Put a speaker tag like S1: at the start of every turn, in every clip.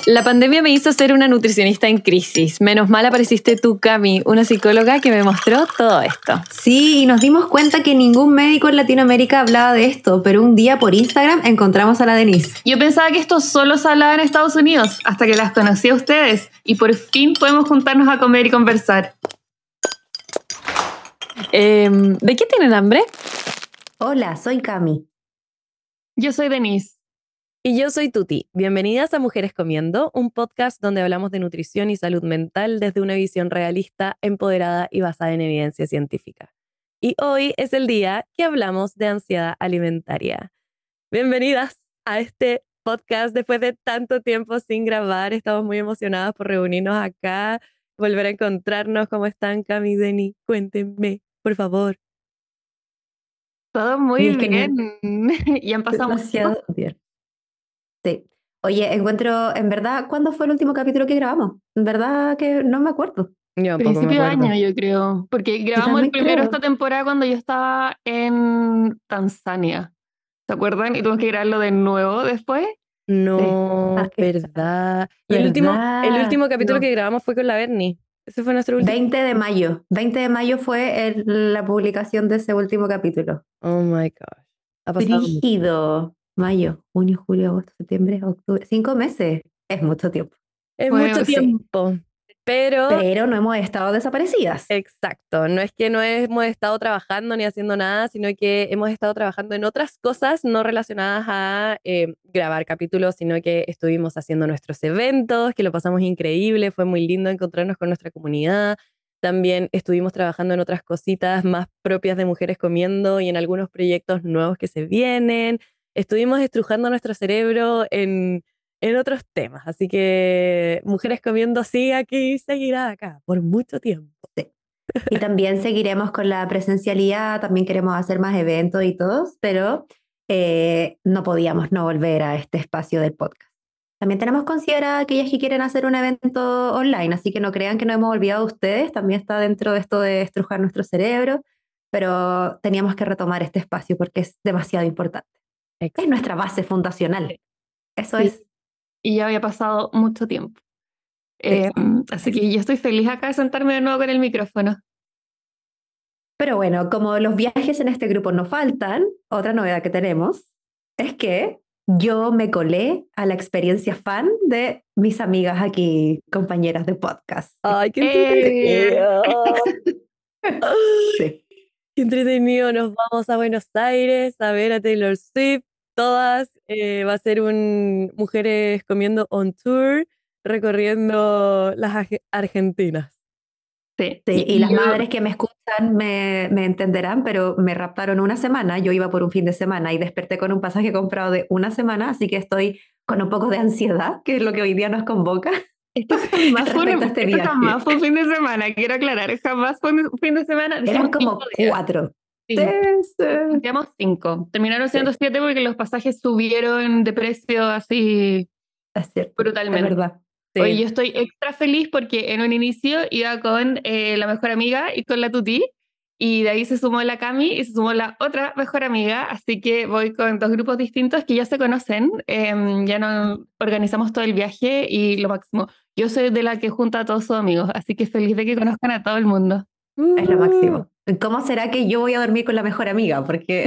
S1: La pandemia me hizo ser una nutricionista en crisis. Menos mal apareciste tú, Cami, una psicóloga que me mostró todo esto.
S2: Sí, y nos dimos cuenta que ningún médico en Latinoamérica hablaba de esto, pero un día por Instagram encontramos a la Denise.
S3: Yo pensaba que esto solo se hablaba en Estados Unidos, hasta que las conocí a ustedes y por fin podemos juntarnos a comer y conversar.
S1: ¿De qué tienen hambre?
S2: Hola, soy Cami.
S3: Yo soy Denise.
S4: Y yo soy Tuti. Bienvenidas a Mujeres Comiendo, un podcast donde hablamos de nutrición y salud mental desde una visión realista, empoderada y basada en evidencia científica. Y hoy es el día que hablamos de ansiedad alimentaria. Bienvenidas a este podcast después de tanto tiempo sin grabar. Estamos muy emocionadas por reunirnos acá, volver a encontrarnos. ¿Cómo están, Cami, Deni? Cuéntenme, por favor.
S3: Todo muy bien. Y han pasado
S2: demasiado bien. Sí. Oye, encuentro, en verdad, ¿cuándo fue el último capítulo que grabamos? En verdad que no me acuerdo.
S4: Yo
S3: principio de año, yo creo. Porque grabamos el primero esta temporada cuando yo estaba en Tanzania. ¿Se acuerdan? Y tuvimos que grabarlo de nuevo después.
S4: No,
S2: Sí.
S4: verdad. Y el último capítulo que grabamos fue con la Berni. Ese fue nuestro último.
S2: 20 de mayo. 20 de mayo fue la publicación de ese último capítulo.
S4: Oh my gosh. Ha pasado
S2: Brígido. Mayo, junio, julio, agosto, septiembre, octubre. 5 meses. Es mucho tiempo.
S4: Es
S3: Bueno,
S4: mucho
S3: sí.
S4: tiempo. Pero
S2: no hemos estado desaparecidas.
S4: exacto, no es que no hemos estado trabajando ni haciendo nada, sino que hemos estado trabajando en otras cosas no relacionadas a grabar capítulos, sino que estuvimos haciendo nuestros eventos, que lo pasamos increíble, fue muy lindo encontrarnos con nuestra comunidad. También estuvimos trabajando en otras cositas más propias de Mujeres Comiendo y en algunos proyectos nuevos que se vienen. Estuvimos estrujando nuestro cerebro en otros temas. Así que Mujeres Comiendo sigue aquí y seguirá acá por mucho tiempo.
S2: Sí. Y también seguiremos con la presencialidad, también queremos hacer más eventos y todos, pero no podíamos no volver a este espacio del podcast. También tenemos considerado a aquellas que quieren hacer un evento online, así que no crean que nos hemos olvidado de ustedes, también está dentro de esto de estrujar nuestro cerebro, pero teníamos que retomar este espacio porque es demasiado importante. Es nuestra base fundacional. Eso
S3: Sí.
S2: es.
S3: Y ya había pasado mucho tiempo. Así que yo estoy feliz acá de sentarme de nuevo con el micrófono.
S2: Pero bueno, como los viajes en este grupo no faltan, otra novedad que tenemos es que yo me colé a la experiencia fan de mis amigas aquí, compañeras de podcast.
S4: ¡Ay, qué entretenido!
S2: Sí.
S4: ¡Qué entretenido! Nos vamos a Buenos Aires a ver a Taylor Swift. Todas va a ser un Mujeres Comiendo on tour, recorriendo las Argentinas.
S3: Sí.
S2: Sí, y las madres que me escuchan me entenderán, pero me raptaron una semana, yo iba por un fin de semana y desperté con un pasaje comprado de una semana, así que estoy con un poco de ansiedad, que es lo que hoy día nos convoca.
S3: Esto jamás fue un fin de semana, quiero aclarar, jamás fue un fin de semana.
S2: Eran como 4.
S3: Sí. Digamos 5. Terminaron siendo 7 porque los pasajes subieron de precio así brutalmente.
S2: Es verdad.
S3: Sí. Oye, yo estoy extra feliz porque en un inicio iba con la mejor amiga y con la Tuti, y de ahí se sumó la Cami y se sumó la otra mejor amiga, así que voy con 2 grupos distintos que ya se conocen, ya nos organizamos todo el viaje y lo máximo. Yo soy de la que junta a todos sus amigos, así que feliz de que conozcan a todo el mundo.
S2: Es lo máximo. ¿Cómo será que yo voy a dormir con la mejor amiga? Porque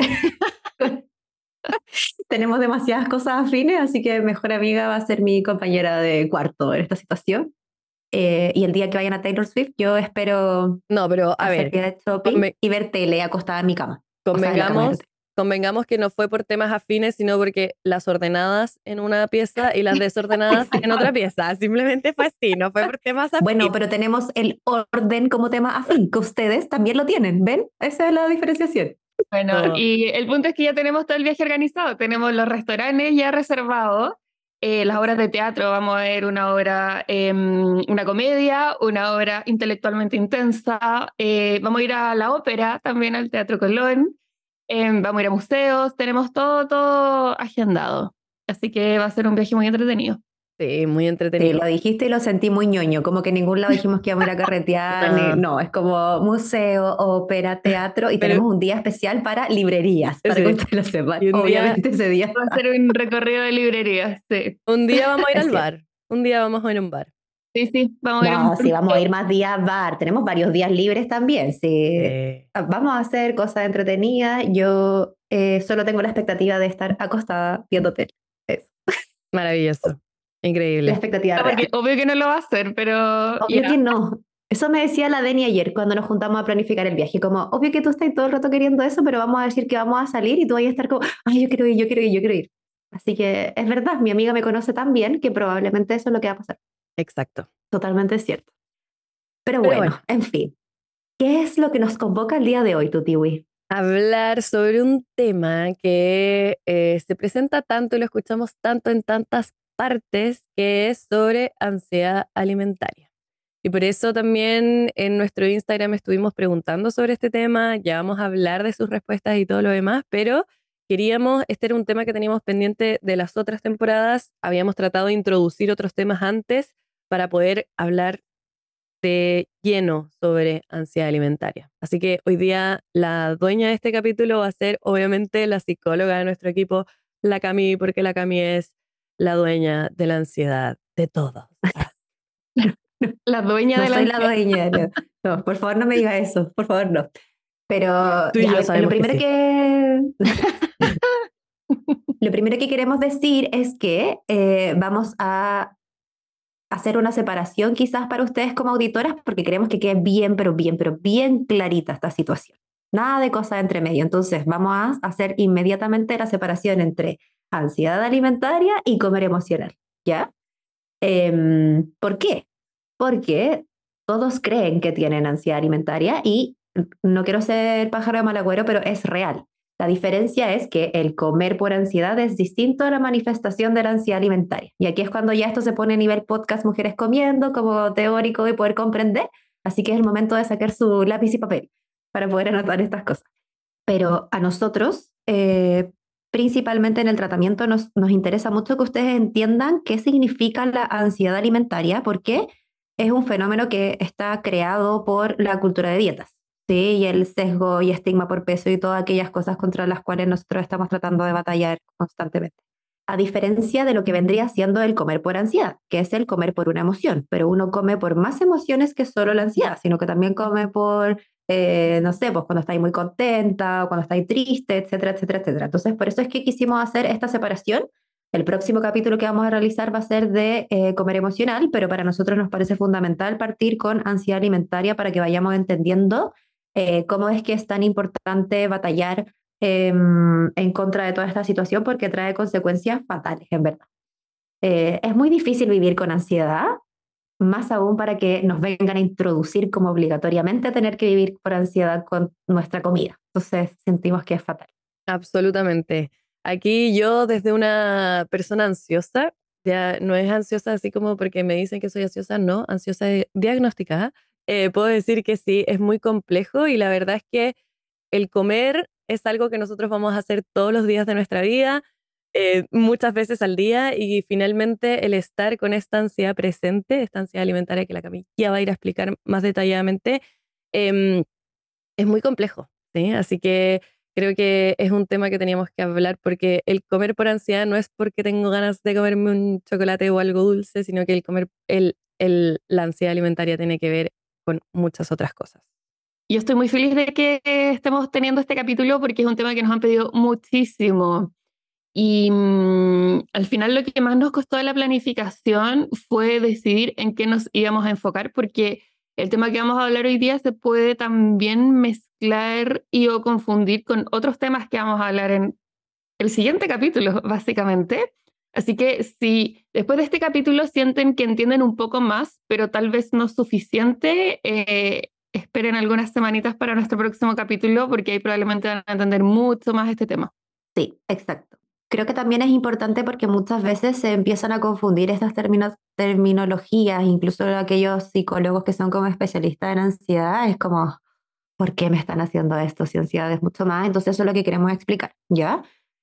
S2: tenemos demasiadas cosas afines, así que mejor amiga va a ser mi compañera de cuarto en esta situación. Y el día que vayan a Taylor Swift, yo espero
S4: hacer
S2: vida de shopping y ver tele acostada en mi cama.
S4: Convengamos que no fue por temas afines, sino porque las ordenadas en una pieza y las desordenadas en otra pieza. Simplemente fue así, no fue por temas afines.
S2: Bueno, pero tenemos el orden como tema afín, que ustedes también lo tienen, ¿ven? Esa es la diferenciación.
S3: Bueno, y el punto es que ya tenemos todo el viaje organizado, tenemos los restaurantes ya reservados, las obras de teatro, vamos a ver una obra, una comedia, una obra intelectualmente intensa, vamos a ir a la ópera, también al Teatro Colón, vamos a ir a museos, tenemos todo agendado, así que va a ser un viaje muy entretenido.
S4: Sí, muy entretenido.
S2: Sí, lo dijiste y lo sentí muy ñoño, como que en ningún lado dijimos que íbamos a ir a carretear, no, es como museo, ópera, teatro, y tenemos un día especial para librerías, para que ustedes lo sepan, obviamente ese día.
S3: Va a ser un recorrido de librerías, sí.
S4: Un día vamos a ir al bar. un día vamos a ir a un bar.
S3: Sí, sí, vamos a ir a
S2: No, sí, vamos a ir más días a bar. Tenemos varios días libres también. Sí. Vamos a hacer cosas entretenidas. Yo solo tengo la expectativa de estar acostada viendo tele. Es
S4: Maravilloso,
S2: la
S4: increíble.
S2: expectativa
S3: Porque
S2: real.
S3: obvio que no lo va a hacer, pero
S2: Obvio
S3: ya.
S2: que no. Eso me decía la Deni ayer cuando nos juntamos a planificar el viaje. Como, obvio que tú estás todo el rato queriendo eso, pero vamos a decir que vamos a salir y tú vas a estar como, ay, yo quiero ir, yo quiero ir, yo quiero ir. Así que es verdad, mi amiga me conoce tan bien que probablemente eso es lo que va a pasar.
S4: Exacto.
S2: Totalmente cierto. Pero
S4: Pero
S2: bueno,
S4: bueno,
S2: en fin. ¿Qué es lo que nos convoca el día de hoy, Tutiwi?
S4: hablar sobre un tema que se presenta tanto y lo escuchamos tanto en tantas partes, que es sobre ansiedad alimentaria. Y por eso también en nuestro Instagram estuvimos preguntando sobre este tema, ya vamos a hablar de sus respuestas y todo lo demás, pero queríamos, este era un tema que teníamos pendiente de las otras temporadas, habíamos tratado de introducir otros temas antes para poder hablar de lleno sobre ansiedad alimentaria. Así que hoy día la dueña de este capítulo va a ser obviamente la psicóloga de nuestro equipo, la Cami, porque la Cami es la dueña de la ansiedad de todos.
S3: La dueña
S2: No
S3: de la
S2: soy la
S3: ansiedad.
S2: dueña. No, no, por favor, no me diga eso. Por favor, no. Pero
S4: Tú y
S2: ya, a
S4: yo
S2: ver, lo
S4: sabemos que
S2: primero
S4: sí.
S2: que, lo primero que queremos decir es que vamos a hacer una separación quizás para ustedes como auditoras porque queremos que quede bien, pero bien clarita esta situación. Nada de cosas entre medio. Entonces, vamos a hacer inmediatamente la separación entre ansiedad alimentaria y comer emocional. ¿Ya? ¿Por qué? Porque todos creen que tienen ansiedad alimentaria y no quiero ser pájaro de mal agüero, pero es real. La diferencia es que el comer por ansiedad es distinto a la manifestación de la ansiedad alimentaria. Y aquí es cuando ya esto se pone a nivel podcast Mujeres Comiendo, como teórico y poder comprender. Así que es el momento de sacar su lápiz y papel para poder anotar estas cosas. Pero a nosotros, principalmente en el tratamiento, nos interesa mucho que ustedes entiendan qué significa la ansiedad alimentaria, porque es un fenómeno que está creado por la cultura de dietas, ¿sí? Y el sesgo y estigma por peso y todas aquellas cosas contra las cuales nosotros estamos tratando de batallar constantemente. A diferencia de lo que vendría siendo el comer por ansiedad, que es el comer por una emoción, pero uno come por más emociones que solo la ansiedad, sino que también come por no sé, pues cuando estáis muy contenta, cuando estáis triste, etcétera, etcétera, etcétera. Entonces, por eso es que quisimos hacer esta separación. El próximo capítulo que vamos a realizar va a ser de comer emocional, pero para nosotros nos parece fundamental partir con ansiedad alimentaria para que vayamos entendiendo cómo es que es tan importante batallar en contra de toda esta situación porque trae consecuencias fatales, en verdad. Es muy difícil vivir con ansiedad, más aún para que nos vengan a introducir como obligatoriamente tener que vivir por ansiedad con nuestra comida. Entonces sentimos que es fatal.
S4: Absolutamente. Aquí yo desde una persona ansiosa, ya no es ansiosa así como porque me dicen que soy ansiosa, no, ansiosa diagnosticada, puedo decir que sí, es muy complejo y la verdad es que el comer es algo que nosotros vamos a hacer todos los días de nuestra vida, muchas veces al día y finalmente el estar con esta ansiedad presente, esta ansiedad alimentaria que la Camilla va a ir a explicar más detalladamente, em, es muy complejo, ¿sí? Así que creo que es un tema que teníamos que hablar porque el comer por ansiedad no es porque tengo ganas de comerme un chocolate o algo dulce, sino que el comer, la ansiedad alimentaria tiene que ver con muchas otras cosas.
S3: Yo estoy muy feliz de que estemos teniendo este capítulo porque es un tema que nos han pedido muchísimo. Y al final lo que más nos costó de la planificación fue decidir en qué nos íbamos a enfocar, porque el tema que vamos a hablar hoy día se puede también mezclar y o confundir con otros temas que vamos a hablar en el siguiente capítulo, básicamente. Así que si después de este capítulo sienten que entienden un poco más, pero tal vez no suficiente, esperen algunas semanitas para nuestro próximo capítulo, porque ahí probablemente van a entender mucho más este tema.
S2: Sí, exacto. Creo que también es importante porque muchas veces se empiezan a confundir estas terminologías, incluso aquellos psicólogos que son como especialistas en ansiedad, es como, ¿por qué me están haciendo esto si ansiedad es mucho más? Entonces eso es lo que queremos explicar, ¿ya?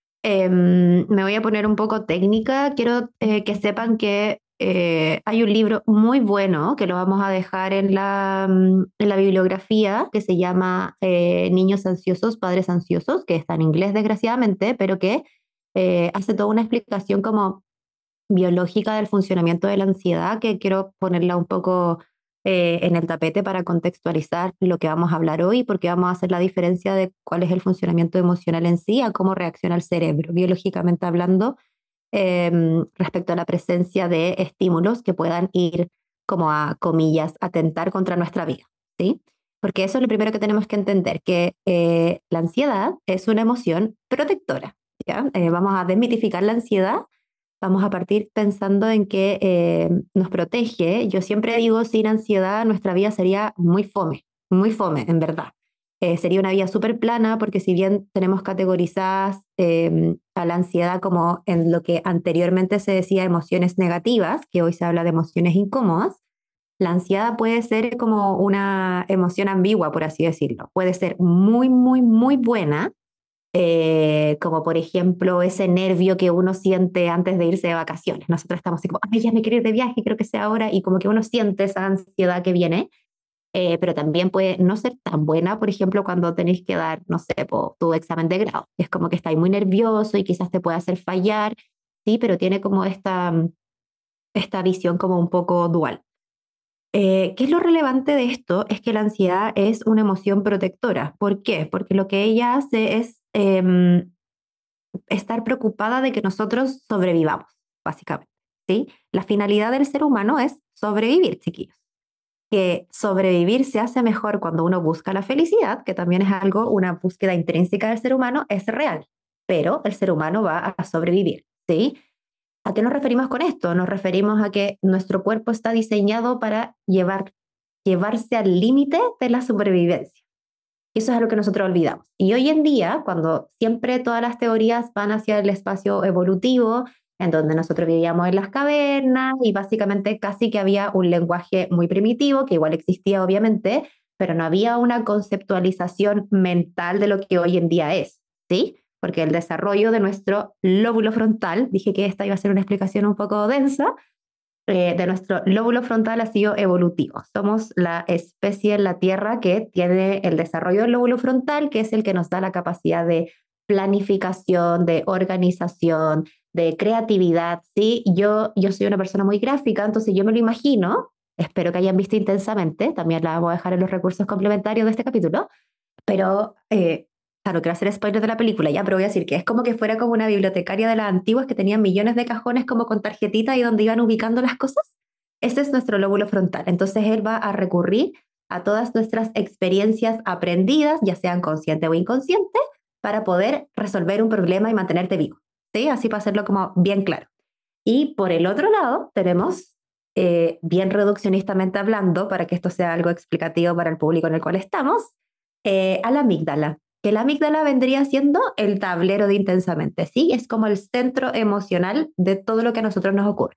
S2: Me voy a poner un poco técnica. Quiero que sepan que hay un libro muy bueno que lo vamos a dejar en la bibliografía que se llama Niños ansiosos, padres ansiosos, que está en inglés desgraciadamente, pero que hace toda una explicación como biológica del funcionamiento de la ansiedad que quiero ponerla un poco en el tapete para contextualizar lo que vamos a hablar hoy, porque vamos a hacer la diferencia de cuál es el funcionamiento emocional en sí, a cómo reacciona el cerebro, biológicamente hablando, respecto a la presencia de estímulos que puedan ir, como a comillas, atentar contra nuestra vida, ¿sí? Porque eso es lo primero que tenemos que entender, que la ansiedad es una emoción protectora, ¿ya? Vamos a desmitificar la ansiedad. Vamos a partir pensando en que nos protege. Yo siempre digo, sin ansiedad nuestra vida sería muy fome, en verdad. Sería una vida súper plana porque si bien tenemos categorizadas a la ansiedad como en lo que anteriormente se decía emociones negativas, que hoy se habla de emociones incómodas, la ansiedad puede ser como una emoción ambigua, por así decirlo. Puede ser muy, muy, muy buena, como por ejemplo ese nervio que uno siente antes de irse de vacaciones. Nosotros estamos así como, ay, ya me quiero ir de viaje, creo que sea ahora, y como que uno siente esa ansiedad que viene, pero también puede no ser tan buena, por ejemplo, cuando tenéis que dar, no sé, tu examen de grado. Es como que estáis muy nervioso y quizás te puede hacer fallar, sí, pero tiene como esta visión como un poco dual. ¿Qué es lo relevante de esto? Es que la ansiedad es una emoción protectora. ¿Por qué? Porque lo que ella hace es estar preocupada de que nosotros sobrevivamos, básicamente, ¿sí? La finalidad del ser humano es sobrevivir, chiquillos. Que sobrevivir se hace mejor cuando uno busca la felicidad, que también es algo, una búsqueda intrínseca del ser humano, es real, pero el ser humano va a sobrevivir, ¿sí? ¿A qué nos referimos con esto? Nos referimos a que nuestro cuerpo está diseñado para llevarse al límite de la supervivencia. Eso es algo que nosotros olvidamos. Y hoy en día, cuando siempre todas las teorías van hacia el espacio evolutivo, en donde nosotros vivíamos en las cavernas y básicamente casi que había un lenguaje muy primitivo, que igual existía obviamente, pero no había una conceptualización mental de lo que hoy en día es, ¿sí? Porque el desarrollo de nuestro lóbulo frontal, dije que esta iba a ser una explicación un poco densa, de nuestro lóbulo frontal ha sido evolutivo. Somos la especie en la Tierra que tiene el desarrollo del lóbulo frontal, que es el que nos da la capacidad de planificación, de organización, de creatividad. ¿Sí? Yo soy una persona muy gráfica, entonces yo me lo imagino, espero que hayan visto intensamente, también la voy a dejar en los recursos complementarios de este capítulo, pero claro, quiero hacer spoiler de la película ya, pero voy a decir que es como que fuera como una bibliotecaria de las antiguas que tenían millones de cajones como con tarjetitas y donde iban ubicando las cosas. Ese es nuestro lóbulo frontal. Entonces él va a recurrir a todas nuestras experiencias aprendidas, ya sean conscientes o inconscientes, para poder resolver un problema y mantenerte vivo. ¿Sí? Así para hacerlo como bien claro. Y por el otro lado tenemos, bien reduccionistamente hablando, para que esto sea algo explicativo para el público en el cual estamos, a la amígdala, que la amígdala vendría siendo el tablero de Intensamente, ¿sí? Es como el centro emocional de todo lo que a nosotros nos ocurre.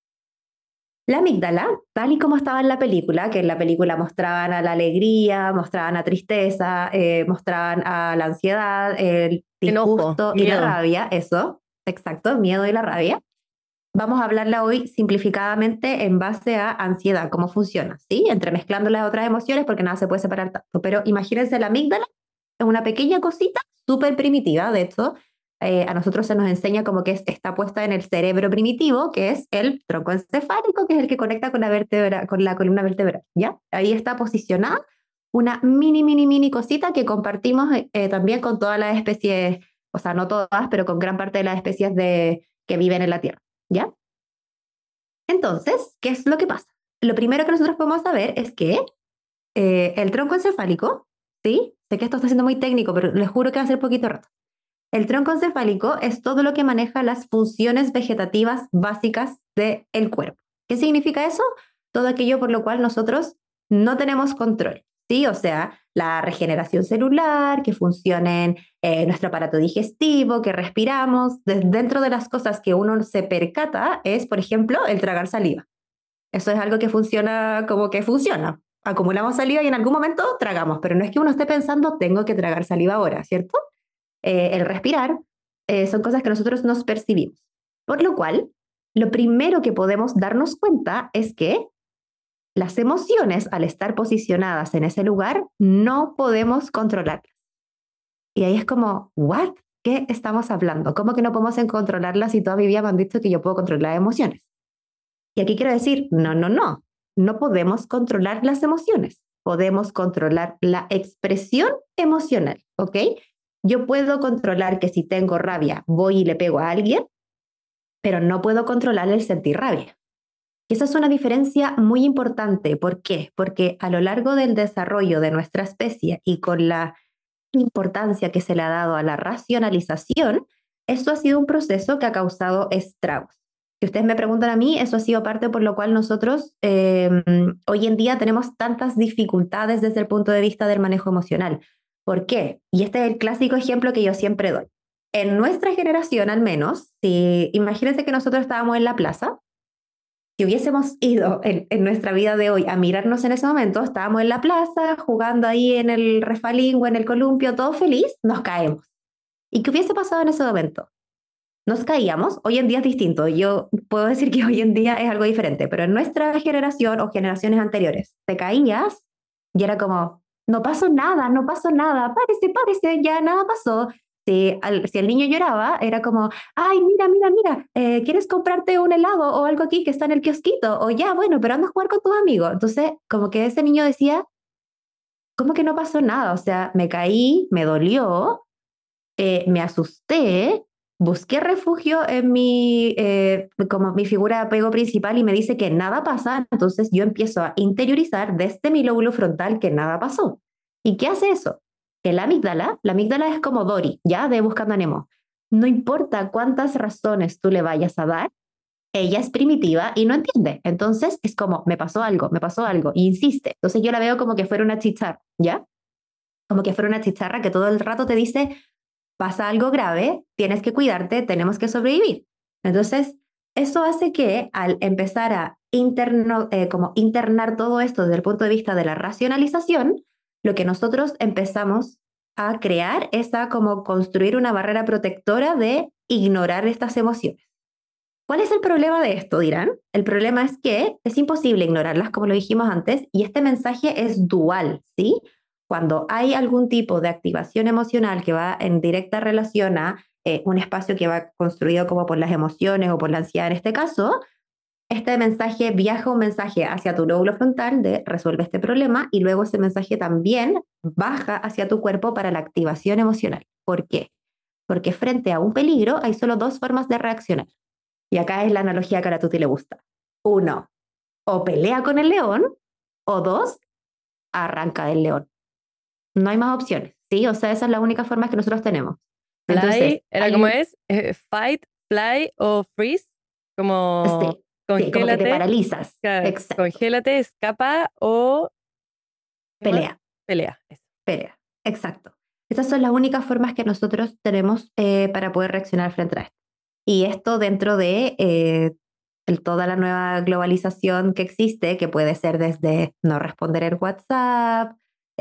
S2: La amígdala, tal y como estaba en la película, que en la película mostraban a la alegría, mostraban a tristeza, mostraban a la ansiedad, el disgusto y la rabia, eso, exacto, miedo y la rabia. Vamos a hablarla hoy simplificadamente en base a ansiedad, cómo funciona, ¿sí? Entremezclando las otras emociones porque nada se puede separar tanto. Pero imagínense la amígdala, es una pequeña cosita súper primitiva, de hecho, a nosotros se nos enseña como que está puesta en el cerebro primitivo, que es el tronco encefálico, que es el que conecta con la vértebra, con la columna vertebral, ¿ya? Ahí está posicionada una mini cosita que compartimos también con todas las especies, o sea, no todas, pero con gran parte de las especies que viven en la Tierra, ¿ya? Entonces, ¿qué es lo que pasa? Lo primero que nosotros podemos saber es que el tronco encefálico, ¿sí? Sé que esto está siendo muy técnico, pero les juro que va a ser poquito rato. El tronco encefálico es todo lo que maneja las funciones vegetativas básicas del cuerpo. ¿Qué significa eso? Todo aquello por lo cual nosotros no tenemos control, ¿sí? O sea, la regeneración celular, que funcionen nuestro aparato digestivo, que respiramos. Dentro de las cosas que uno se percata es, por ejemplo, el tragar saliva. Eso es algo que funciona como que funciona. Acumulamos saliva y en algún momento tragamos, pero no es que uno esté pensando, tengo que tragar saliva ahora, ¿cierto? El respirar, son cosas que nosotros nos percibimos. Por lo cual, lo primero que podemos darnos cuenta es que las emociones, al estar posicionadas en ese lugar, no podemos controlarlas. Y ahí es como, ¿what? ¿qué estamos hablando? ¿Cómo que no podemos controlarlas si toda mi vida me han dicho que yo puedo controlar emociones? Y aquí quiero decir, no podemos controlar las emociones, podemos controlar la expresión emocional, ¿ok? Yo puedo controlar que si tengo rabia voy y le pego a alguien, pero no puedo controlar el sentir rabia. Y esa es una diferencia muy importante. ¿Por qué? Porque a lo largo del desarrollo de nuestra especie y con la importancia que se le ha dado a la racionalización, esto ha sido un proceso que ha causado estragos. Si ustedes me preguntan a mí, eso ha sido parte por lo cual nosotros hoy en día tenemos tantas dificultades desde el punto de vista del manejo emocional. ¿Por qué? Y este es el clásico ejemplo que yo siempre doy. En nuestra generación, al menos, si imagínense que nosotros estábamos en la plaza, si hubiésemos ido en nuestra vida de hoy a mirarnos en ese momento, estábamos en la plaza, jugando ahí en el refalín o en el columpio, todo feliz, nos caemos. ¿Y qué hubiese pasado en ese momento? Nos caíamos, hoy en día es distinto, yo puedo decir que hoy en día es algo diferente, pero en nuestra generación o generaciones anteriores, te caías y era como, no pasó nada, no pasó nada, párese, ya nada pasó. Si el niño lloraba, era como, ay, mira, ¿quieres comprarte un helado o algo aquí que está en el kiosquito? O ya, bueno, pero anda a jugar con tus amigos. Entonces, como que ese niño decía, ¿cómo que no pasó nada? O sea, me caí, me dolió, me asusté, busqué refugio en como mi figura de apego principal y me dice que nada pasa, entonces yo empiezo a interiorizar desde mi lóbulo frontal que nada pasó. ¿Y qué hace eso? Que la amígdala es como Dory, ya de Buscando a Nemo. No importa cuántas razones tú le vayas a dar, ella es primitiva y no entiende. Entonces es como, me pasó algo, y insiste. Entonces yo la veo como que fuera una chicharra, ¿ya? Como que fuera una chicharra que todo el rato te dice, pasa algo grave, tienes que cuidarte, tenemos que sobrevivir. Entonces, eso hace que al empezar a como internar todo esto desde el punto de vista de la racionalización, lo que nosotros empezamos a crear es a como construir una barrera protectora de ignorar estas emociones. ¿Cuál es el problema de esto, dirán? El problema es que es imposible ignorarlas, como lo dijimos antes, y este mensaje es dual, ¿sí? Cuando hay algún tipo de activación emocional que va en directa relación a un espacio que va construido como por las emociones o por la ansiedad en este caso, este mensaje viaja un mensaje hacia tu lóbulo frontal de resuelve este problema y luego ese mensaje también baja hacia tu cuerpo para la activación emocional. ¿Por qué? Porque frente a un peligro hay solo dos formas de reaccionar. Y acá es la analogía que a la Tuti le gusta. Uno, o pelea con el león, o dos, arranca del león. No hay más opciones, ¿sí? O sea, esa es la única forma que nosotros tenemos. Entonces,
S4: Fly, ¿era como es? Fight, fly o freeze. Como
S2: sí, como que te
S4: congélate,
S2: paralizas. Exacto.
S4: congélate, escapa o ¿qué más?
S2: Pelea,
S4: Pelea. Eso.
S2: pelea. Exacto. Esas son las únicas formas que nosotros tenemos para poder reaccionar frente a esto. Y esto dentro de toda la nueva globalización que existe, que puede ser desde no responder el WhatsApp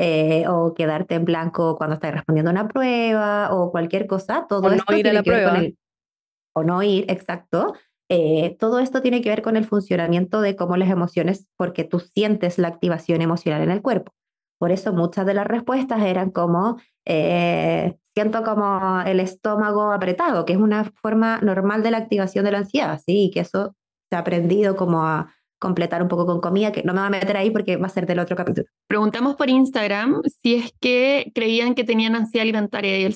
S2: o quedarte en blanco cuando estás respondiendo una prueba o cualquier cosa,
S4: O
S2: todo
S4: no
S2: esto
S4: ir a
S2: tiene
S4: la
S2: que ver con
S4: prueba.
S2: o no ir, exacto. Todo esto tiene que ver con el funcionamiento de cómo las emociones, porque tú sientes la activación emocional en el cuerpo. Por eso muchas de las respuestas eran como, siento como el estómago apretado, que es una forma normal de la activación de la ansiedad, ¿sí? Y que eso se ha aprendido como a completar un poco con comida, que no me voy a meter ahí porque va a ser del otro capítulo.
S3: Preguntamos por Instagram si es que creían que tenían ansiedad alimentaria y el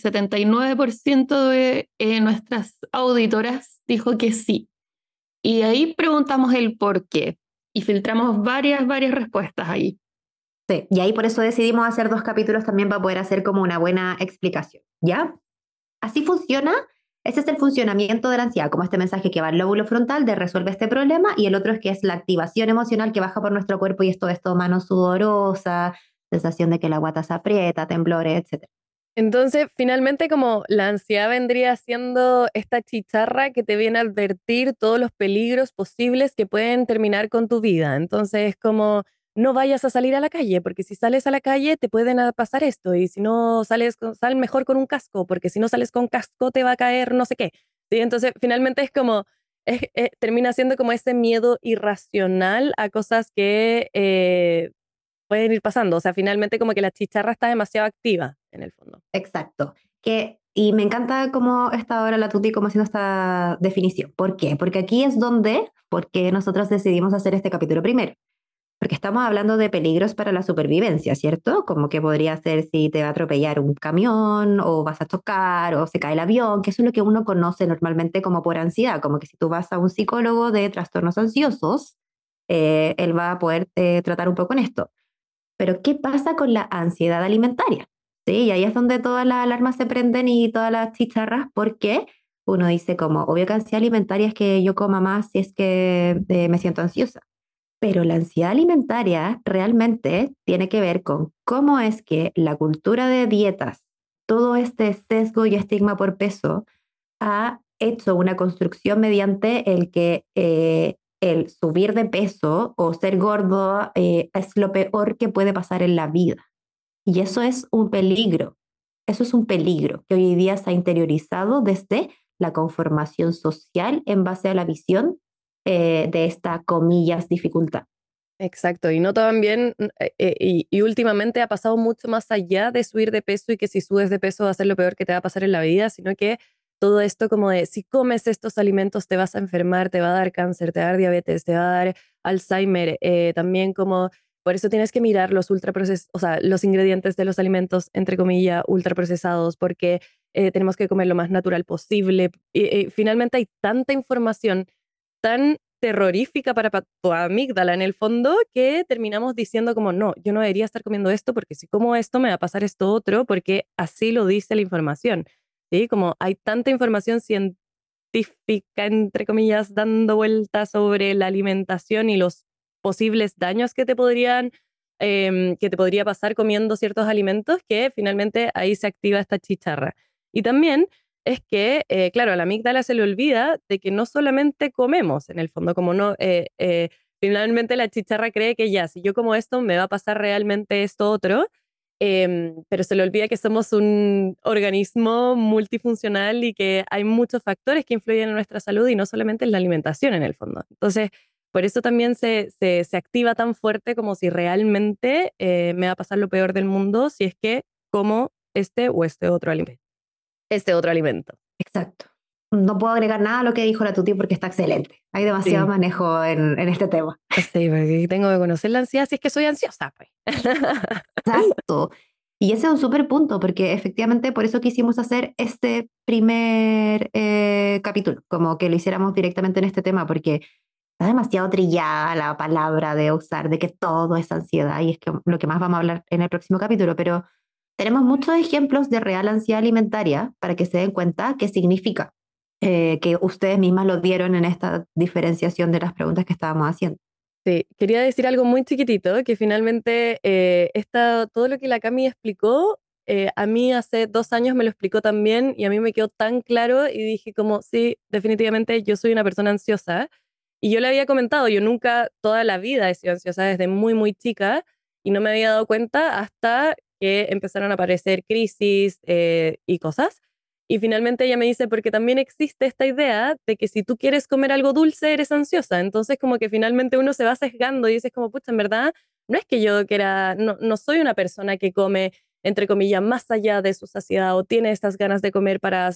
S3: 79% de nuestras auditoras dijo que sí. Y ahí preguntamos el por qué y filtramos varias respuestas ahí.
S2: Sí, y ahí por eso decidimos hacer 2 capítulos también para poder hacer como una buena explicación, ¿ya? Así funciona, ese es el funcionamiento de la ansiedad, como este mensaje que va al lóbulo frontal de resuelve este problema y el otro es que es la activación emocional que baja por nuestro cuerpo y esto es todo mano sudorosa, sensación de que la guata se aprieta, temblores, etc.
S4: Entonces, finalmente, como la ansiedad vendría siendo esta chicharra que te viene a advertir todos los peligros posibles que pueden terminar con tu vida. Entonces, es como no vayas a salir a la calle, porque si sales a la calle te pueden pasar esto, y si no sales, sal mejor con un casco, porque si no sales con casco te va a caer no sé qué. ¿Sí? Entonces, finalmente es como, termina siendo como ese miedo irracional a cosas que pueden ir pasando. O sea, finalmente como que la chicharra está demasiado activa en el fondo.
S2: Exacto. Que Y me encanta cómo está ahora la Tuti como haciendo esta definición. ¿Por qué? Porque aquí es porque nosotros decidimos hacer este capítulo primero. Porque estamos hablando de peligros para la supervivencia, ¿cierto? Como que podría ser si te va a atropellar un camión o vas a chocar o se cae el avión, que eso es lo que uno conoce normalmente como por ansiedad, como que si tú vas a un psicólogo de trastornos ansiosos, él va a poder tratar un poco en esto. Pero ¿qué pasa con la ansiedad alimentaria? Sí, y ahí es donde todas las alarmas se prenden y todas las chicharras, porque uno dice como, obvio que ansiedad alimentaria es que yo coma más si es que me siento ansiosa. Pero la ansiedad alimentaria realmente tiene que ver con cómo es que la cultura de dietas, todo este sesgo y estigma por peso, ha hecho una construcción mediante el que el subir de peso o ser gordo es lo peor que puede pasar en la vida. Y eso es un peligro. Eso es un peligro que hoy día se ha interiorizado desde la conformación social en base a la visión de esta, comillas, dificultad.
S4: Exacto, y no también, y últimamente ha pasado mucho más allá de subir de peso y que si subes de peso va a ser lo peor que te va a pasar en la vida, sino que todo esto como de si comes estos alimentos te vas a enfermar, te va a dar cáncer, te va a dar diabetes, te va a dar Alzheimer, también como por eso tienes que mirar los ultraprocesados, o sea, los ingredientes de los alimentos, entre comillas, ultraprocesados, porque tenemos que comer lo más natural posible. Y finalmente hay tanta información tan terrorífica para tu amígdala en el fondo que terminamos diciendo como no, yo no debería estar comiendo esto porque si como esto me va a pasar esto otro porque así lo dice la información, ¿sí? Como hay tanta información científica, entre comillas, dando vueltas sobre la alimentación y los posibles daños que te podrían, que te podría pasar comiendo ciertos alimentos que finalmente ahí se activa esta chicharra. Y también es que, claro, a la amígdala se le olvida de que no solamente comemos, en el fondo, como no, finalmente la chicharra cree que ya, si yo como esto, me va a pasar realmente esto otro, pero se le olvida que somos un organismo multifuncional y que hay muchos factores que influyen en nuestra salud y no solamente en la alimentación, en el fondo. Entonces, por eso también se activa tan fuerte como si realmente me va a pasar lo peor del mundo si es que como este o este otro alimento.
S2: Exacto. No puedo agregar nada a lo que dijo la Tuti porque está excelente. Hay demasiado
S4: Sí.
S2: manejo en este tema.
S4: Sí, porque tengo que conocer la ansiedad si es que soy ansiosa, pues.
S2: Exacto. Y ese es un súper punto, porque efectivamente por eso quisimos hacer este primer capítulo, como que lo hiciéramos directamente en este tema, porque está demasiado trillada la palabra de usar, de que todo es ansiedad, y es que lo que más vamos a hablar en el próximo capítulo, pero tenemos muchos ejemplos de real ansiedad alimentaria para que se den cuenta qué significa, que ustedes mismas lo dieron en esta diferenciación de las preguntas que estábamos haciendo.
S4: Sí, quería decir algo muy chiquitito, que finalmente todo lo que la Cami explicó, a mí hace 2 años me lo explicó también y a mí me quedó tan claro y dije como, sí, definitivamente yo soy una persona ansiosa. Y yo le había comentado, yo nunca toda la vida he sido ansiosa desde muy, muy chica y no me había dado cuenta hasta que empezaron a aparecer crisis y cosas. Y finalmente ella me dice, porque también existe esta idea de que si tú quieres comer algo dulce, eres ansiosa. Entonces como que finalmente uno se va sesgando y dices como, pucha, en verdad, no es que yo quiera, no soy una persona que come, entre comillas, más allá de su saciedad o tiene estas ganas de comer para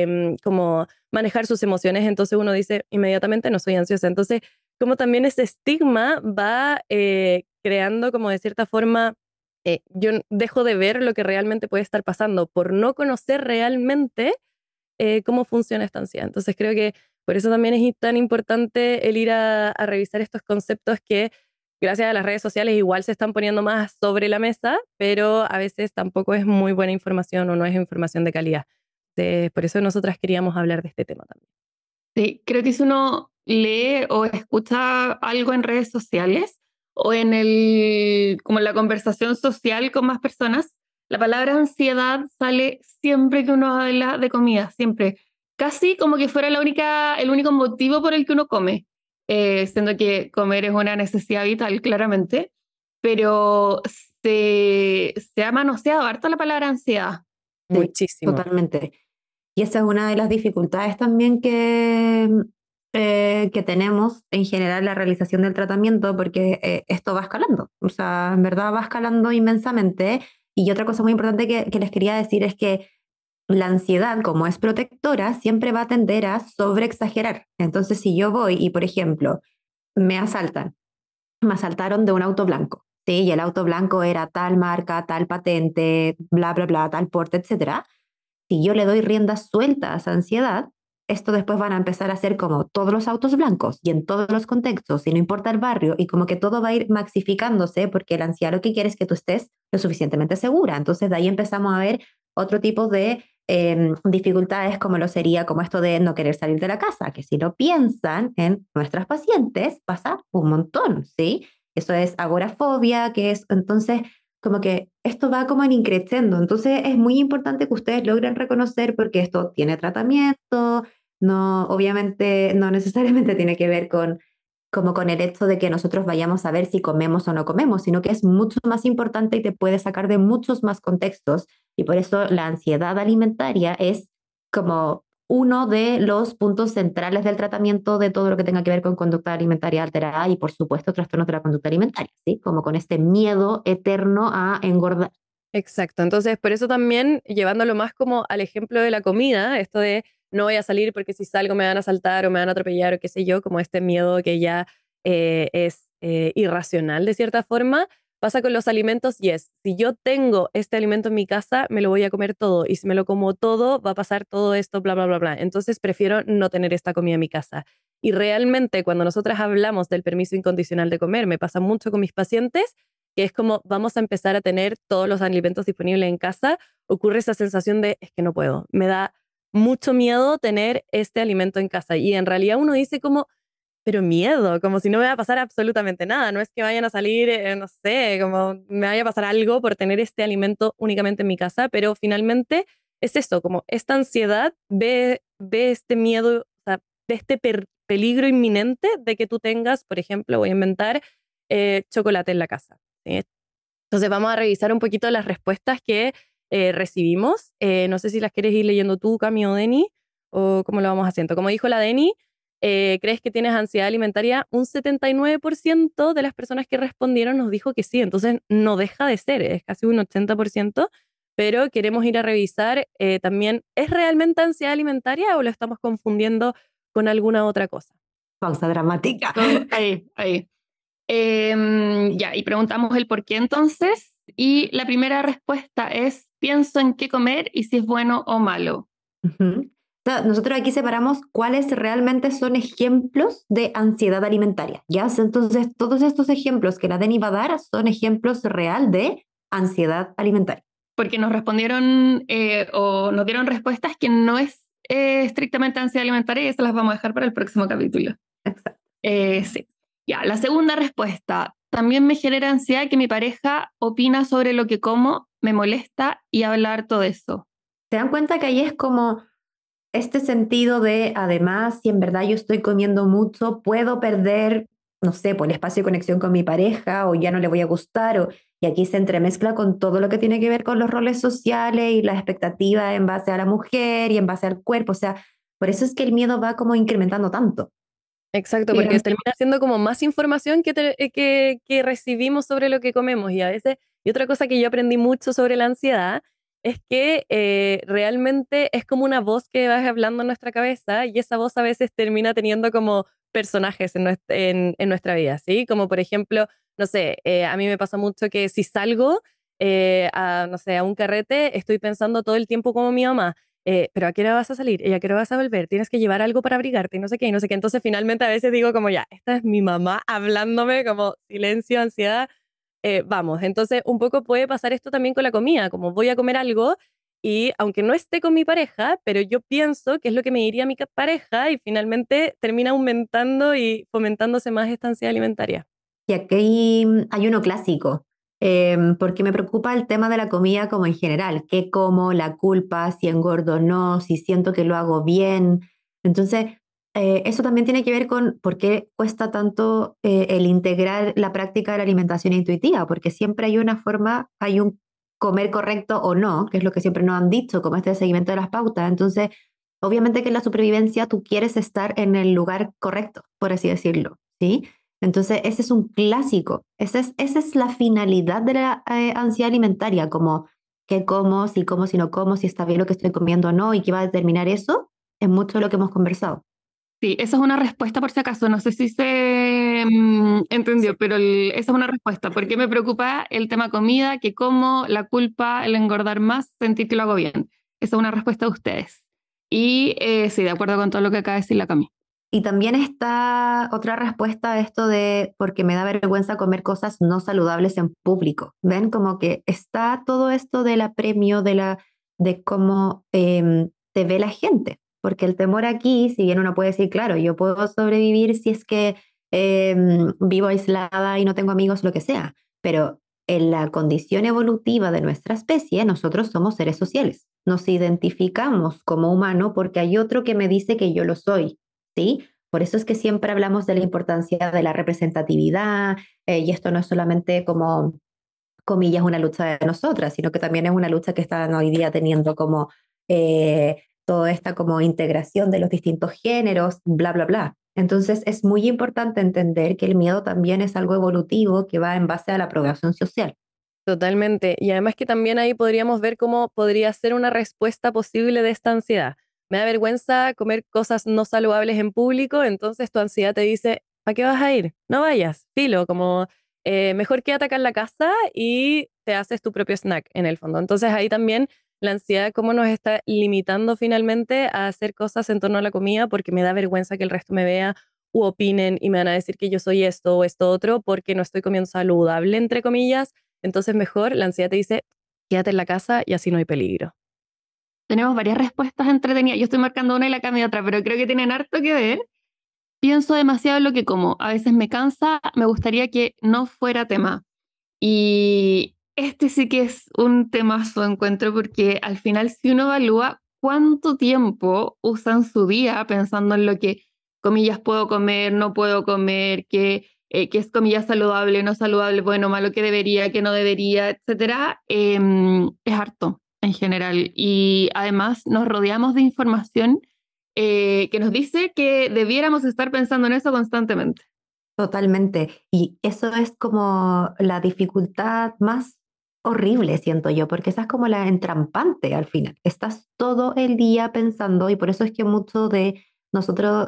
S4: como manejar sus emociones. Entonces uno dice inmediatamente, no soy ansiosa. Entonces, como también ese estigma va creando como de cierta forma yo dejo de ver lo que realmente puede estar pasando por no conocer realmente cómo funciona esta ansiedad. Entonces creo que por eso también es tan importante el ir a revisar estos conceptos que gracias a las redes sociales igual se están poniendo más sobre la mesa, pero a veces tampoco es muy buena información o no es información de calidad. Por eso nosotras queríamos hablar de este tema también.
S3: Sí, creo que si uno lee o escucha algo en redes sociales o como en la conversación social con más personas, la palabra ansiedad sale siempre que uno habla de comida, siempre. Casi como que fuera el único motivo por el que uno come, siendo que comer es una necesidad vital, claramente, pero se ha manoseado harto la palabra ansiedad.
S2: Sí,
S4: Muchísimo.
S2: totalmente. Y esa es una de las dificultades también que tenemos en general la realización del tratamiento, porque esto va escalando, o sea, en verdad va escalando inmensamente. Y otra cosa muy importante que les quería decir es que la ansiedad, como es protectora, siempre va a tender a sobreexagerar. Entonces, si yo voy y, por ejemplo, me asaltaron de un auto blanco, ¿sí? Y el auto blanco era tal marca, tal patente, bla, bla, bla, tal porte, etcétera. Si yo le doy rienda suelta a esa ansiedad, esto después van a empezar a ser como todos los autos blancos y en todos los contextos y no importa el barrio y como que todo va a ir maxificándose porque la ansiedad lo que quiere es que tú estés lo suficientemente segura. Entonces de ahí empezamos a ver otro tipo de dificultades como lo sería como esto de no querer salir de la casa, que si lo piensan en nuestras pacientes pasa un montón, ¿sí? Eso es agorafobia, que es entonces como que esto va como en increciendo. Entonces es muy importante que ustedes logren reconocer porque esto tiene tratamiento, no, obviamente no necesariamente tiene que ver con como con el hecho de que nosotros vayamos a ver si comemos o no comemos, sino que es mucho más importante y te puede sacar de muchos más contextos. Y por eso la ansiedad alimentaria es como uno de los puntos centrales del tratamiento de todo lo que tenga que ver con conducta alimentaria alterada y, por supuesto, trastornos de la conducta alimentaria, ¿sí? Como con este miedo eterno a engordar.
S4: Exacto, entonces por eso también llevándolo más como al ejemplo de la comida, esto de no voy a salir porque si salgo me van a asaltar o me van a atropellar o qué sé yo, como este miedo que ya es irracional de cierta forma, pasa con los alimentos y es, si yo tengo este alimento en mi casa, me lo voy a comer todo y si me lo como todo, va a pasar todo esto, bla, bla, bla, bla. Entonces prefiero no tener esta comida en mi casa. Y realmente cuando nosotras hablamos del permiso incondicional de comer, me pasa mucho con mis pacientes, que es como vamos a empezar a tener todos los alimentos disponibles en casa, ocurre esa sensación de es que no puedo, me da mucho miedo tener este alimento en casa y en realidad uno dice como, pero miedo, como si no me va a pasar absolutamente nada, no es que vayan a salir, no sé, como me vaya a pasar algo por tener este alimento únicamente en mi casa, pero finalmente es eso, como esta ansiedad ve este miedo, o sea, ve este peligro inminente de que tú tengas, por ejemplo, voy a inventar chocolate en la casa. ¿Sí? Entonces vamos a revisar un poquito las respuestas que recibimos. No sé si las quieres ir leyendo tú, Cami o Deni, o cómo lo vamos haciendo. Como dijo la Deni, ¿crees que tienes ansiedad alimentaria? Un 79% de las personas que respondieron nos dijo que sí, entonces no deja de ser, es casi un 80%, pero queremos ir a revisar también, ¿es realmente ansiedad alimentaria o lo estamos confundiendo con alguna otra cosa?
S2: Pausa dramática.
S3: Ahí. Ya, y preguntamos el por qué entonces. Y la primera respuesta es, pienso en qué comer y si es bueno o malo.
S2: Uh-huh. O sea, nosotros aquí separamos cuáles realmente son ejemplos de ansiedad alimentaria. ¿Ya? Entonces, todos estos ejemplos que la Deni va a dar son ejemplos real de ansiedad alimentaria.
S3: Porque nos respondieron o nos dieron respuestas que no es estrictamente ansiedad alimentaria y esas las vamos a dejar para el próximo capítulo.
S2: Exacto.
S3: Sí. Ya, la segunda respuesta. También me genera ansiedad que mi pareja opina sobre lo que como, me molesta y habla harto de eso.
S2: ¿Se dan cuenta que ahí es como este sentido de, además, si en verdad yo estoy comiendo mucho, puedo perder, no sé, por el espacio de conexión con mi pareja o ya no le voy a gustar? Y aquí se entremezcla con todo lo que tiene que ver con los roles sociales y las expectativas en base a la mujer y en base al cuerpo. O sea, por eso es que el miedo va como incrementando tanto.
S4: Exacto, porque termina siendo como más información que recibimos sobre lo que comemos y a veces, y otra cosa que yo aprendí mucho sobre la ansiedad es que realmente es como una voz que va hablando en nuestra cabeza y esa voz a veces termina teniendo como personajes en nuestra vida, ¿sí? Como por ejemplo, no sé, a mí me pasa mucho que si salgo no sé, a un carrete, estoy pensando todo el tiempo como mi mamá. Pero ¿a qué hora vas a salir? ¿Y a qué hora vas a volver? Tienes que llevar algo para abrigarte y no sé qué, y no sé qué. Entonces finalmente a veces digo como ya, esta es mi mamá hablándome como silencio, ansiedad, vamos. Entonces un poco puede pasar esto también con la comida, como voy a comer algo y aunque no esté con mi pareja, pero yo pienso que es lo que me diría mi pareja y finalmente termina aumentando y fomentándose más esta ansiedad alimentaria.
S2: Y aquí hay uno clásico, porque me preocupa el tema de la comida como en general, qué como, la culpa, si engordo o no, si siento que lo hago bien. Entonces, eso también tiene que ver con por qué cuesta tanto el integrar la práctica de la alimentación intuitiva, porque siempre hay una forma, hay un comer correcto o no, que es lo que siempre nos han dicho, como este seguimiento de las pautas. Entonces, obviamente que en la supervivencia tú quieres estar en el lugar correcto, por así decirlo, ¿sí? Entonces, ese es un clásico. Esa es la finalidad de la ansiedad alimentaria, como qué como, si no como, si está bien lo que estoy comiendo o no, y qué va a determinar eso, es mucho de lo que hemos conversado.
S3: Sí, esa es una respuesta por si acaso, no sé si se entendió, pero esa es una respuesta. ¿Por qué me preocupa el tema comida? Que como, la culpa, el engordar más, sentir que lo hago bien. Esa es una respuesta de ustedes. Y sí, de acuerdo con todo lo que acaba de decir la Cami.
S2: Y también está otra respuesta a esto de porque me da vergüenza comer cosas no saludables en público. ¿Ven? Como que está todo esto del apremio, de cómo te ve la gente. Porque el temor aquí, si bien uno puede decir, claro, yo puedo sobrevivir si es que vivo aislada y no tengo amigos, lo que sea, pero en la condición evolutiva de nuestra especie, nosotros somos seres sociales. Nos identificamos como humano porque hay otro que me dice que yo lo soy. ¿Sí? Por eso es que siempre hablamos de la importancia de la representatividad, y esto no es solamente como, comillas, una lucha de nosotras, sino que también es una lucha que están hoy día teniendo como toda esta como integración de los distintos géneros, bla, bla, bla. Entonces es muy importante entender que el miedo también es algo evolutivo que va en base a la aprobación social.
S4: Totalmente. Y además que también ahí podríamos ver cómo podría ser una respuesta posible de esta ansiedad. Me da vergüenza comer cosas no saludables en público, entonces tu ansiedad te dice, ¿para qué vas a ir? No vayas, filo, como mejor quédate acá en la casa y te haces tu propio snack en el fondo. Entonces ahí también la ansiedad cómo nos está limitando finalmente a hacer cosas en torno a la comida porque me da vergüenza que el resto me vea u opinen y me van a decir que yo soy esto o esto otro porque no estoy comiendo saludable, entre comillas. Entonces mejor la ansiedad te dice, quédate en la casa y así no hay peligro.
S3: Tenemos varias respuestas entretenidas. Yo estoy marcando una y la Cami otra, pero creo que tienen harto que ver. Pienso demasiado en lo que como. A veces me cansa, me gustaría que no fuera tema. Y este sí que es un temazo, encuentro, porque al final si uno evalúa cuánto tiempo usan su día pensando en lo que, comillas, puedo comer, no puedo comer, que es, comillas, saludable, no saludable, bueno, malo, que debería, que no debería, etcétera, es harto en general. Y además nos rodeamos de información que nos dice que debiéramos estar pensando en eso constantemente.
S2: Totalmente. Y eso es como la dificultad más horrible, siento yo, porque esa es como la entrampante al final. Estás todo el día pensando y por eso es que mucho de nosotros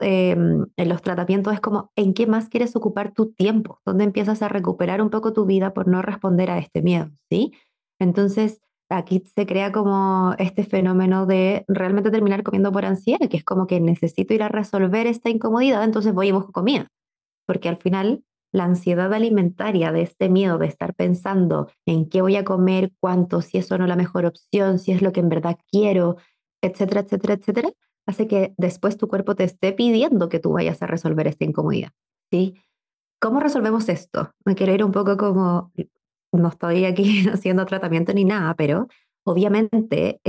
S2: en los tratamientos es como, ¿en qué más quieres ocupar tu tiempo? ¿Dónde empiezas a recuperar un poco tu vida por no responder a este miedo? ¿Sí? Entonces, aquí se crea como este fenómeno de realmente terminar comiendo por ansiedad, que es como que necesito ir a resolver esta incomodidad, entonces voy y busco comida porque al final la ansiedad alimentaria de este miedo de estar pensando en qué voy a comer, cuánto, si eso no es la mejor opción, si es lo que en verdad quiero, etcétera, etcétera, etcétera, hace que después tu cuerpo te esté pidiendo que tú vayas a resolver esta incomodidad, ¿sí? ¿Cómo resolvemos esto? Me quiero ir un poco como, no estoy aquí haciendo tratamiento ni nada, pero obviamente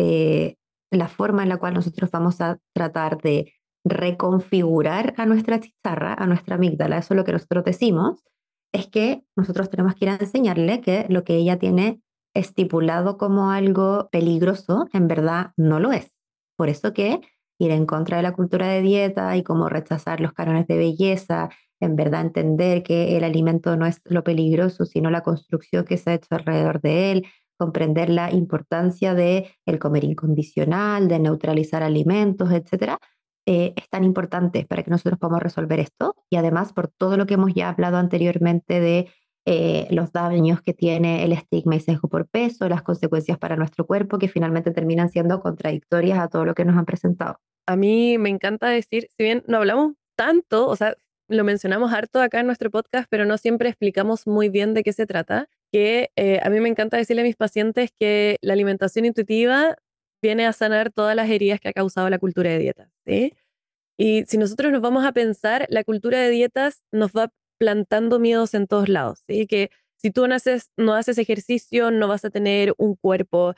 S2: la forma en la cual nosotros vamos a tratar de reconfigurar a nuestra chicharra, a nuestra amígdala, eso es lo que nosotros decimos, es que nosotros tenemos que ir a enseñarle que lo que ella tiene estipulado como algo peligroso, en verdad no lo es. Por eso que ir en contra de la cultura de dieta y como rechazar los cánones de belleza, en verdad entender que el alimento no es lo peligroso, sino la construcción que se ha hecho alrededor de él, comprender la importancia de el comer incondicional, de neutralizar alimentos, etcétera, es tan importante para que nosotros podamos resolver esto y además por todo lo que hemos ya hablado anteriormente de los daños que tiene el estigma y sesgo por peso, las consecuencias para nuestro cuerpo que finalmente terminan siendo contradictorias a todo lo que nos han presentado.
S4: A mí me encanta decir, si bien no hablamos tanto, o sea, lo mencionamos harto acá en nuestro podcast, pero no siempre explicamos muy bien de qué se trata, que a mí me encanta decirle a mis pacientes que la alimentación intuitiva viene a sanar todas las heridas que ha causado la cultura de dietas, ¿sí? Y si nosotros nos vamos a pensar, la cultura de dietas nos va plantando miedos en todos lados, ¿sí? Que si tú no haces ejercicio, no vas a tener un cuerpo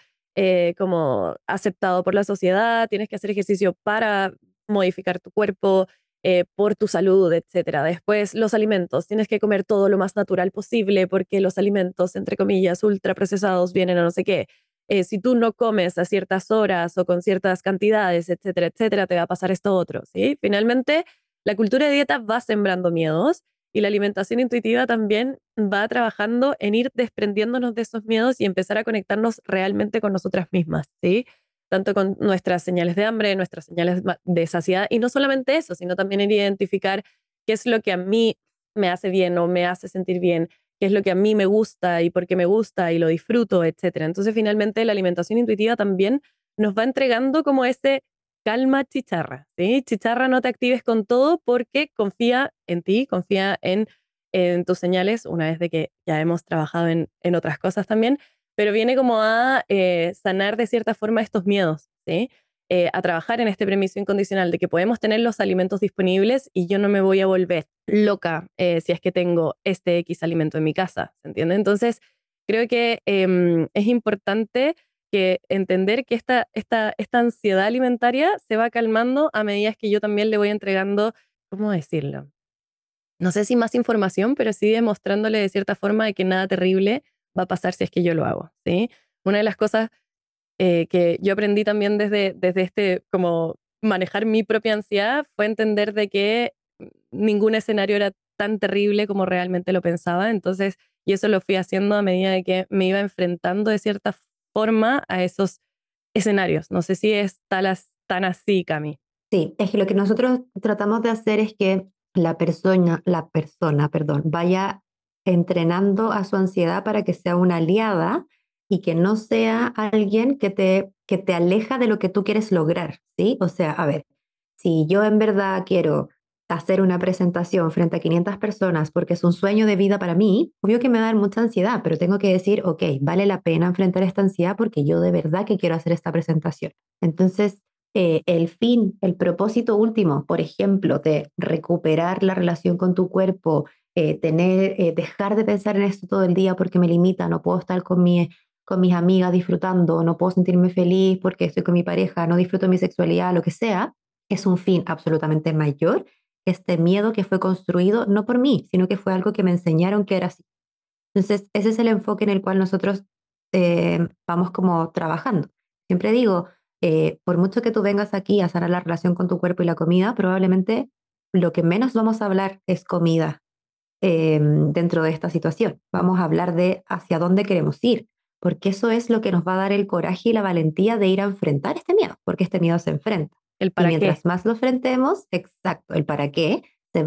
S4: como aceptado por la sociedad, tienes que hacer ejercicio para modificar tu cuerpo, por tu salud, etcétera. Después, los alimentos, tienes que comer todo lo más natural posible porque los alimentos, entre comillas, ultraprocesados vienen a no sé qué. Si tú no comes a ciertas horas o con ciertas cantidades, etcétera, etcétera, te va a pasar esto otro, ¿sí? Finalmente, la cultura de dieta va sembrando miedos Y la alimentación intuitiva también va trabajando en ir desprendiéndonos de esos miedos y empezar a conectarnos realmente con nosotras mismas, ¿sí? Tanto con nuestras señales de hambre, nuestras señales de saciedad, y no solamente eso, sino también ir a identificar qué es lo que a mí me hace bien o me hace sentir bien, qué es lo que a mí me gusta y por qué me gusta y lo disfruto, etcétera. Entonces, finalmente, la alimentación intuitiva también nos va entregando como ese calma chicharra, ¿sí? Chicharra, no te actives con todo porque confía en ti, confía en tus señales, una vez de que ya hemos trabajado en otras cosas también, pero viene como a sanar de cierta forma estos miedos, ¿sí? A trabajar en este permiso incondicional de que podemos tener los alimentos disponibles y yo no me voy a volver loca si es que tengo este X alimento en mi casa, ¿se entiende? Entonces, creo que es importante que entender que esta ansiedad alimentaria se va calmando a medida que yo también le voy entregando, ¿cómo decirlo? No sé si más información, pero sí demostrándole de cierta forma de que nada terrible va a pasar si es que yo lo hago, ¿sí? Una de las cosas que yo aprendí también desde este, como manejar mi propia ansiedad, fue entender de que ningún escenario era tan terrible como realmente lo pensaba. Entonces, y eso lo fui haciendo a medida de que me iba enfrentando de cierta forma a esos escenarios. No sé si es tan así, Cami.
S2: Sí, es que lo que nosotros tratamos de hacer es que perdón, vaya entrenando a su ansiedad para que sea una aliada y que no sea alguien que te aleja de lo que tú quieres lograr, ¿sí? O sea, a ver, si yo en verdad quiero hacer una presentación frente a 500 personas porque es un sueño de vida para mí, obvio que me va a dar mucha ansiedad, pero tengo que decir, ok, vale la pena enfrentar esta ansiedad porque yo de verdad que quiero hacer esta presentación. Entonces, el fin, el propósito último, por ejemplo, de recuperar la relación con tu cuerpo, dejar de pensar en esto todo el día porque me limita, no puedo estar con mis amigas disfrutando, no puedo sentirme feliz porque estoy con mi pareja, no disfruto mi sexualidad, lo que sea, es un fin absolutamente mayor. Este miedo que fue construido no por mí, sino que fue algo que me enseñaron que era así. Entonces, ese es el enfoque en el cual nosotros vamos como trabajando. Siempre digo, por mucho que tú vengas aquí a sanar la relación con tu cuerpo y la comida, probablemente lo que menos vamos a hablar es comida dentro de esta situación. Vamos a hablar de hacia dónde queremos ir, porque eso es lo que nos va a dar el coraje y la valentía de ir a enfrentar este miedo, porque este miedo se enfrenta.
S4: El
S2: Y
S4: para qué.
S2: mientras más lo enfrentemos, exacto, el para qué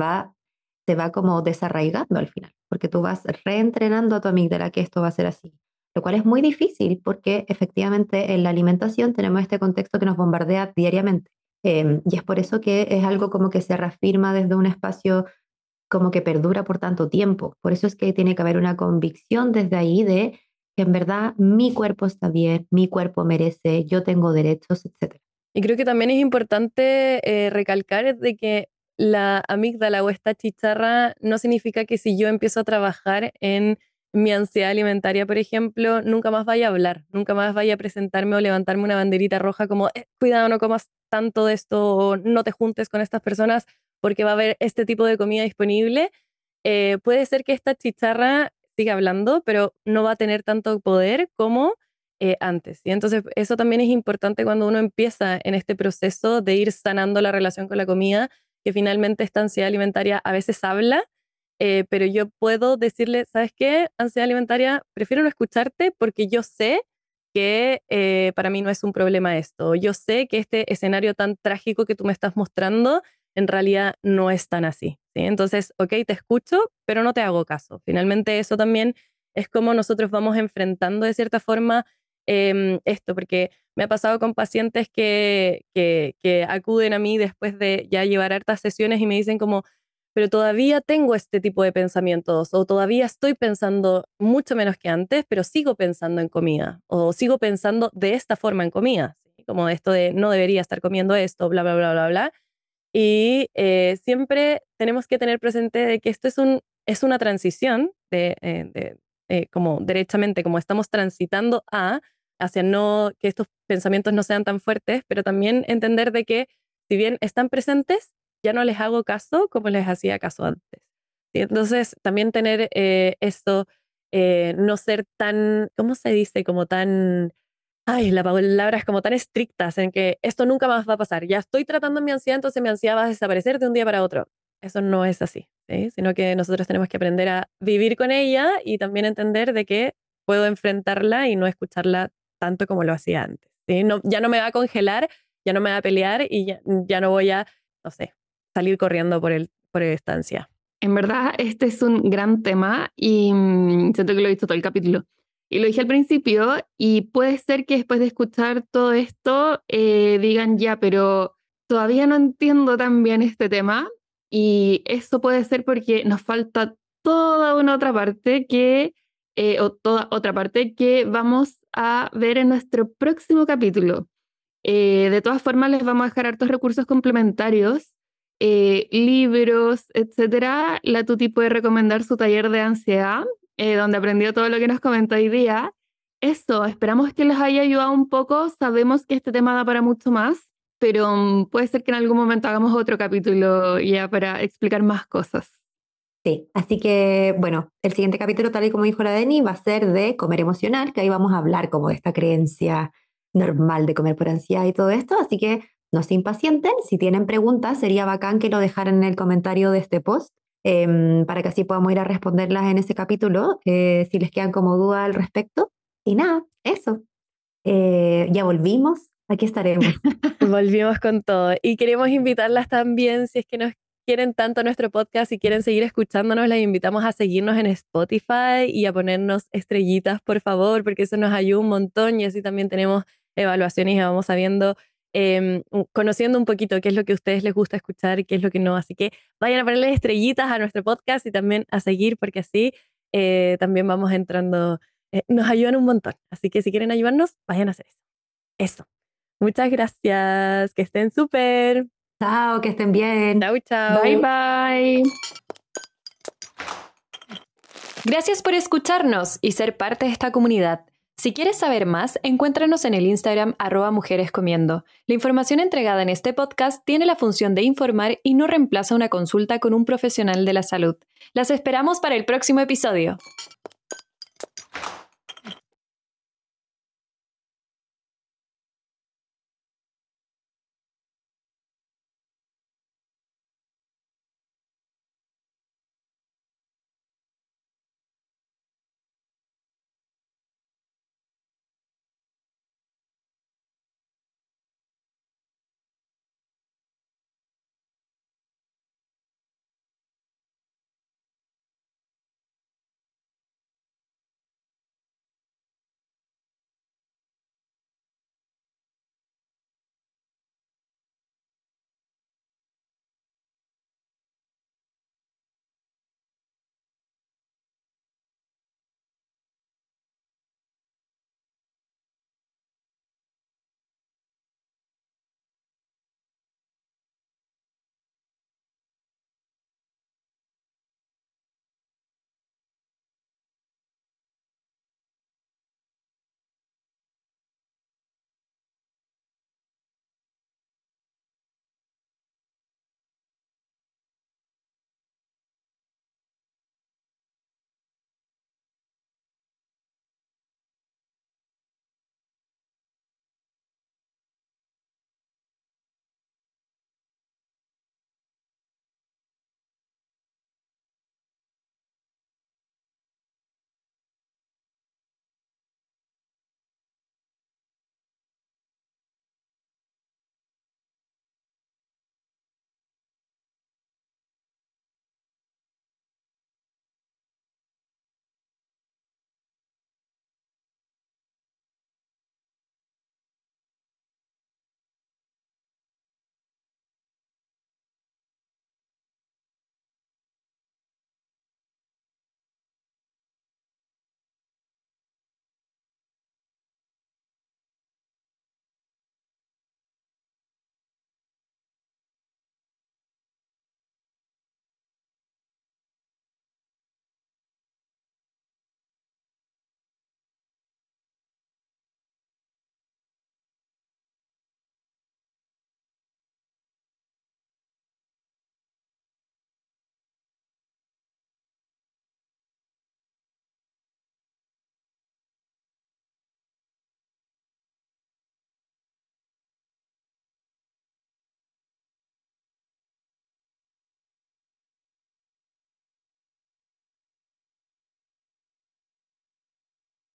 S2: se va como desarraigando al final, porque tú vas reentrenando a tu amígdala que esto va a ser así, lo cual es muy difícil porque efectivamente en la alimentación tenemos este contexto que nos bombardea diariamente. Y es por eso que es algo como que se reafirma desde un espacio como que perdura por tanto tiempo. Por eso es que tiene que haber una convicción desde ahí de que en verdad mi cuerpo está bien, mi cuerpo merece, yo tengo derechos, etc.
S4: Y creo que también es importante recalcar de que la amígdala o esta chicharra no significa que si yo empiezo a trabajar en mi ansiedad alimentaria, por ejemplo, nunca más vaya a hablar, nunca más vaya a presentarme o levantarme una banderita roja como, cuidado, no comas tanto de esto o no te juntes con estas personas porque va a haber este tipo de comida disponible. Puede ser que esta chicharra siga hablando, pero no va a tener tanto poder como antes. Y entonces eso también es importante cuando uno empieza en este proceso de ir sanando la relación con la comida, que finalmente esta ansiedad alimentaria a veces habla, pero yo puedo decirle, ¿sabes qué? Ansiedad alimentaria, prefiero no escucharte porque yo sé que para mí no es un problema esto. Yo sé que este escenario tan trágico que tú me estás mostrando en realidad no es tan así, ¿sí? Entonces, ok, te escucho, pero no te hago caso. Finalmente eso también es como nosotros vamos enfrentando de cierta forma esto, porque me ha pasado con pacientes que acuden a mí después de ya llevar hartas sesiones y me dicen como, pero todavía tengo este tipo de pensamientos o todavía estoy pensando mucho menos que antes, pero sigo pensando en comida o sigo pensando de esta forma en comida, ¿sí? Como esto de no debería estar comiendo esto, bla, bla, bla, bla, bla. Y siempre tenemos que tener presente de que esto es una transición como derechamente, como estamos transitando hacia no, que estos pensamientos no sean tan fuertes, pero también entender de que si bien están presentes, ya no les hago caso como les hacía caso antes. ¿Sí? Entonces, también tener esto, no ser tan, ¿cómo se dice? Como tan, ay, la palabra es como tan estrictas en que esto nunca más va a pasar. Ya estoy tratando mi ansiedad, entonces mi ansiedad va a desaparecer de un día para otro. Eso no es así. ¿sí? Sino que nosotros tenemos que aprender a vivir con ella y también entender de que puedo enfrentarla y no escucharla tanto como lo hacía antes, ¿sí? No, ya no me va a congelar, ya no me va a pelear y ya no voy a, no sé, salir corriendo por el estancia.
S3: En verdad, este es un gran tema y siento que lo he visto todo el capítulo. Y lo dije al principio, y puede ser que después de escuchar todo esto digan ya, pero todavía no entiendo tan bien este tema. Y eso puede ser porque nos falta toda una otra parte o toda otra parte que vamos a ver en nuestro próximo capítulo. De todas formas, les vamos a dejar hartos recursos complementarios, libros, etcétera. La Tuti puede recomendar su taller de ansiedad, donde aprendió todo lo que nos comentó hoy día. Eso, esperamos que les haya ayudado un poco. Sabemos que este tema da para mucho más, pero puede ser que en algún momento hagamos otro capítulo ya para explicar más cosas.
S2: Sí, así que bueno, el siguiente capítulo, tal y como dijo la Deni, va a ser de comer emocional, que ahí vamos a hablar como de esta creencia normal de comer por ansiedad y todo esto, así que no se impacienten, si tienen preguntas sería bacán que lo dejaran en el comentario de este post, para que así podamos ir a responderlas en ese capítulo, si les quedan como dudas al respecto. Y nada, eso. Ya volvimos, aquí estaremos.
S4: Volvimos con todo y queremos invitarlas también, si es que nos quieren tanto nuestro podcast y quieren seguir escuchándonos, las invitamos a seguirnos en Spotify y a ponernos estrellitas, por favor, porque eso nos ayuda un montón y así también tenemos evaluaciones y vamos sabiendo, conociendo un poquito qué es lo que a ustedes les gusta escuchar y qué es lo que no. Así que vayan a ponerle estrellitas a nuestro podcast y también a seguir, porque así también vamos entrando, nos ayudan un montón. Así que si quieren ayudarnos, vayan a hacer eso. Eso. Muchas gracias, que estén súper.
S2: Chao, que estén bien.
S4: Chau, chau.
S3: Bye, bye.
S1: Gracias por escucharnos y ser parte de esta comunidad. Si quieres saber más, encuéntranos en el Instagram @mujerescomiendo. La información entregada en este podcast tiene la función de informar y no reemplaza una consulta con un profesional de la salud. Las esperamos para el próximo episodio.